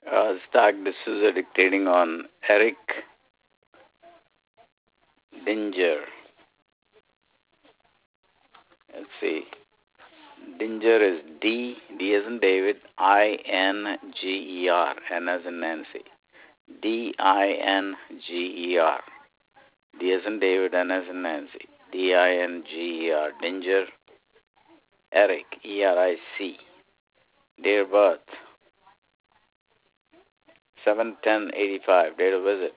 Stark D'Souza dictating on Eric Dinger. Let's see. Dinger is D as in David, Inger, N as in Nancy. Dinger. D as in David, N as in Nancy. Dinger. Dinger. Eric, Eric. Date of birth 7/10/85. Date of visit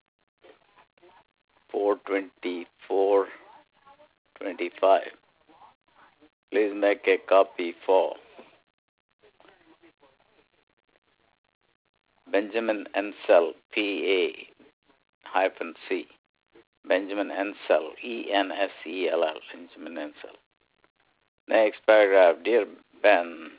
4/24/25. Please make a copy for Benjamin Ensel, PA-C. Benjamin Ensel, Ensell. Benjamin Ensel. Next paragraph. Dear Ben,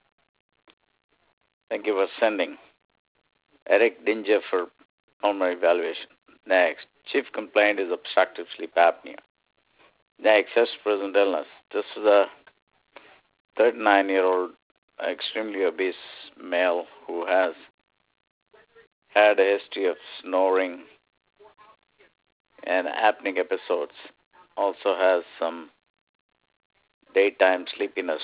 thank you for sending Eric Dinger for pulmonary evaluation. Next. Chief complaint is obstructive sleep apnea. Next. Present illness. This is a 39-year-old extremely obese male who has had a history of snoring and apneic episodes. Also has some daytime sleepiness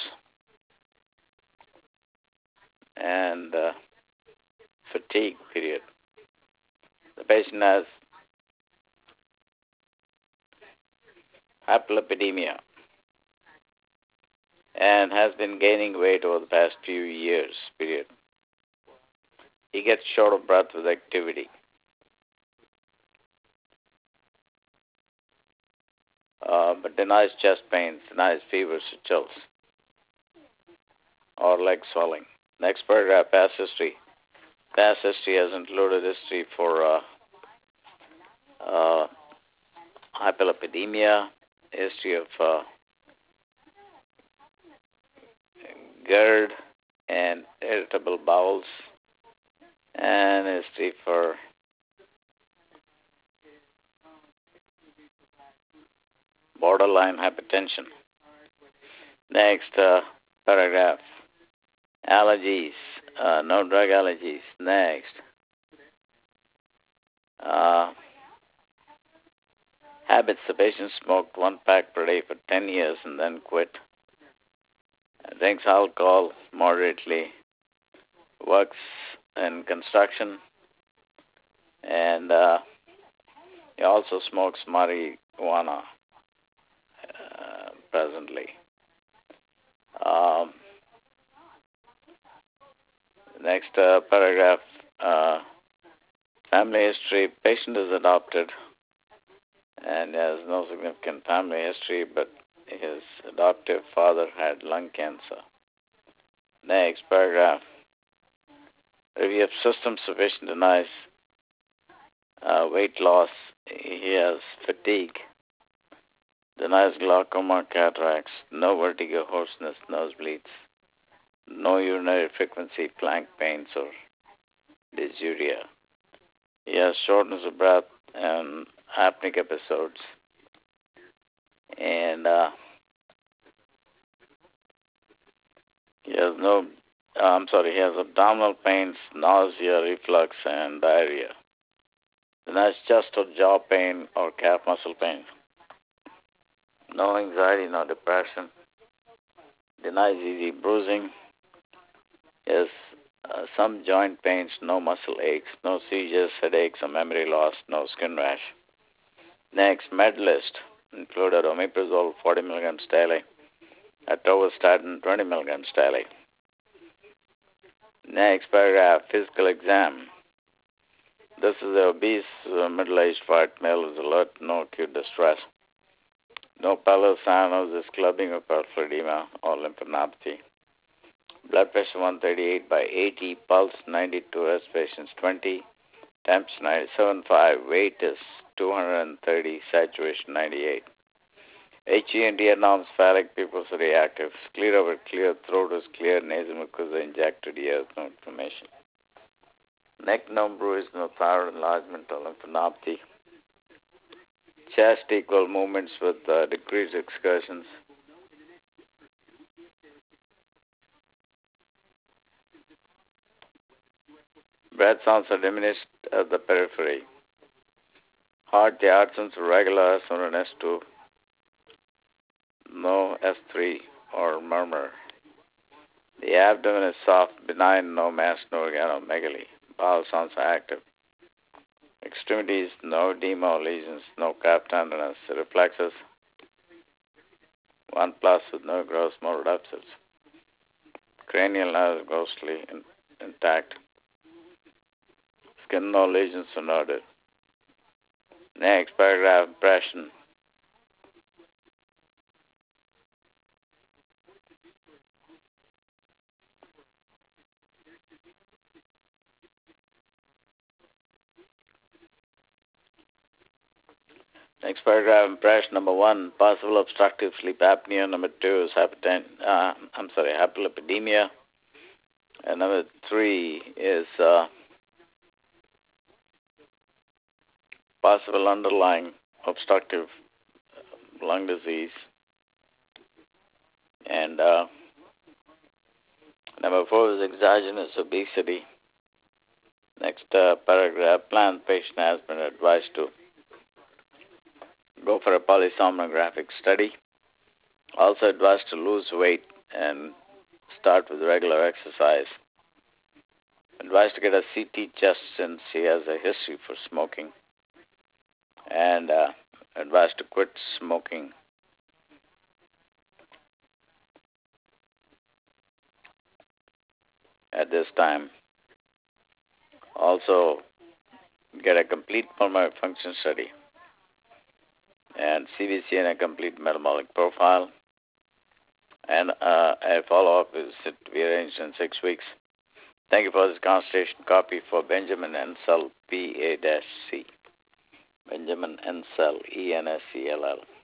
and fatigue period. The patient has hyperlipidemia and has been gaining weight over the past few years period. He gets short of breath with activity. But denies chest pains, denies fevers or chills, or leg swelling. Next paragraph, past history. Past history has included history for hyperlipidemia, history of GERD and irritable bowels, and history for borderline hypertension. Next paragraph, allergies, no drug allergies. Next, habits. The patient smoked 1 pack per day for 10 years and then quit. Drinks alcohol moderately. Works in construction. And he also smokes marijuana presently. Next paragraph, family history. Patient is adopted and has no significant family history, but his adoptive father had lung cancer. Next paragraph, review of symptoms. Patient denies weight loss. He has fatigue. Denies glaucoma, cataracts, no vertigo, hoarseness, nosebleeds, no urinary frequency, flank pains, or dysuria. He has shortness of breath and apneic episodes. And he has abdominal pains, nausea, reflux, and diarrhea. Denies chest or jaw pain or calf muscle pain. No anxiety, no depression. Denies easy bruising. Has some joint pains, no muscle aches, no seizures, headaches, or memory loss, no skin rash. Next, med list included omeprazole 40 milligrams daily, atorvastatin 20 milligrams daily. Next paragraph, physical exam. This is the obese middle-aged white male who is alert, no acute distress. No pallor, cyanosis, clubbing or peripheral edema or lymphadenopathy. Blood pressure 138/80, pulse 92, respirations 20, temps 97.5, weight is 230, saturation 98. HEND anormsphatic, pupils are reactive, clear over clear, throat is clear, nasal mucosa injected, ears no inflammation. Neck no bruise, no thyroid enlargement or lymphadenopathy. Chest equal movements with decreased excursions. Breath sounds are diminished at the periphery. Heart, the heart sounds are regular as on an S2. No S3 or murmur. The abdomen is soft, benign, no mass, no organomegaly. Bowel sounds are active. Extremities, no edema or lesions, no calf tenderness. Reflexes, 1+ with no gross motor deficits. Cranial nerves ghostly intact. Skin, no lesions are noted. Next paragraph, impression. Next paragraph, impression number 1, possible obstructive sleep apnea. Number 2 is hyperlipidemia. And number 3 is possible underlying obstructive lung disease. And number 4 is exogenous obesity. Next paragraph, planned patient has been advised to go for a polysomnographic study. Also advised to lose weight and start with regular exercise. Advised to get a CT chest since he has a history for smoking. And advised to quit smoking. At this time. Also get a complete pulmonary function study and CBC and a complete metabolic profile. And a follow-up is to be arranged in 6 weeks. Thank you for this consultation copy for Benjamin Ensell, PA-C. Benjamin Ensell, ENSELL.